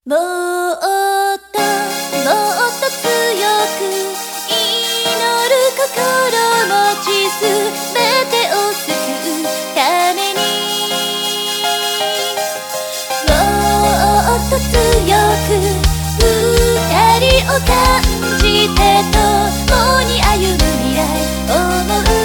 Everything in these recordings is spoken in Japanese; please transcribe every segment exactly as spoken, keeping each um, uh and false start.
もっともっと強く祈る心持ちすべてを救うためにもっと強く二人を感じて共に歩む未来思う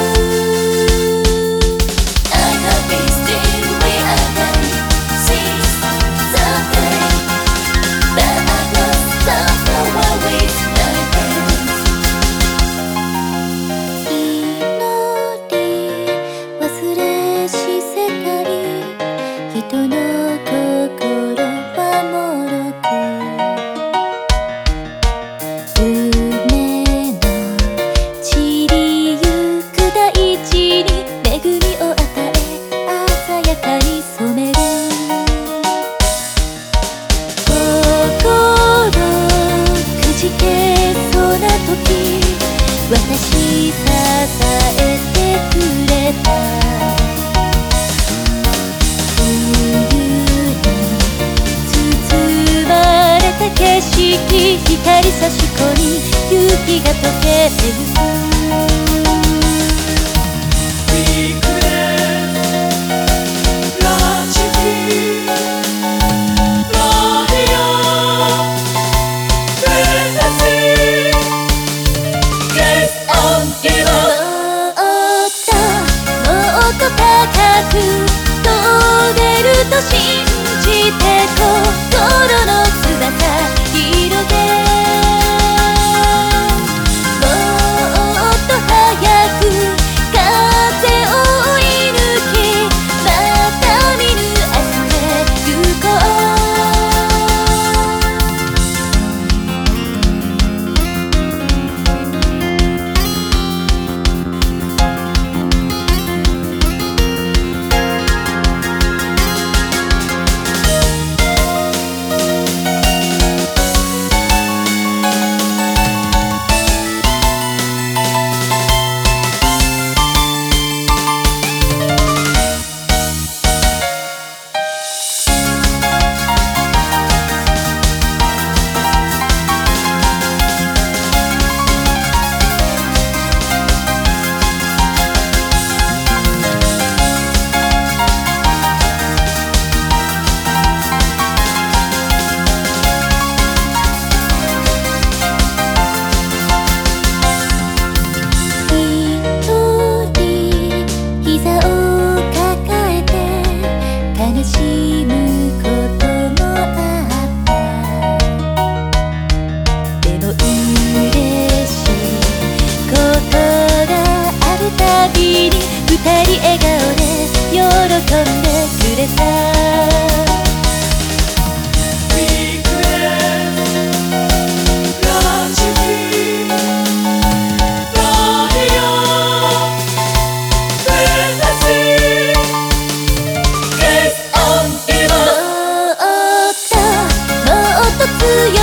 人の心はもろく夢の散りゆく大地に恵みを与え鮮やかに染める心くじけそうな時私支えてくれた景色光差し込み雪が溶けてゆく高く飛べると信じて心の翼広げもっと早く風を追い抜きまた見ぬ明日へ行こう二人笑顔で喜んでくれたもっともっと強